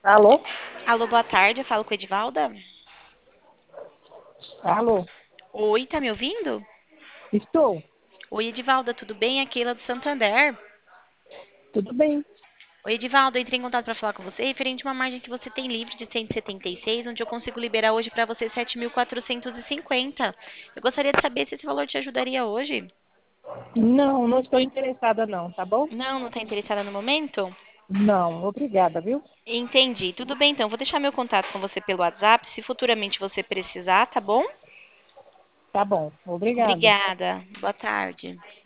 Alô? Alô, boa tarde, eu falo com a Edivalda. Alô? Oi, tá me ouvindo? Estou. Oi, Edivalda, tudo bem? Aqui é Keila do Santander. Tudo bem? Oi, Edivalda, eu entrei em contato para falar com você referente a uma margem que você tem livre de 176, onde eu consigo liberar hoje para você 7.450. Eu gostaria de saber se esse valor te ajudaria hoje. Não, não estou interessada não, tá bom? Não está interessada no momento? Não, obrigada, viu? Entendi. Tudo bem, então. Vou deixar meu contato com você pelo WhatsApp, se futuramente você precisar, tá bom? Tá bom, obrigada. Obrigada. Boa tarde.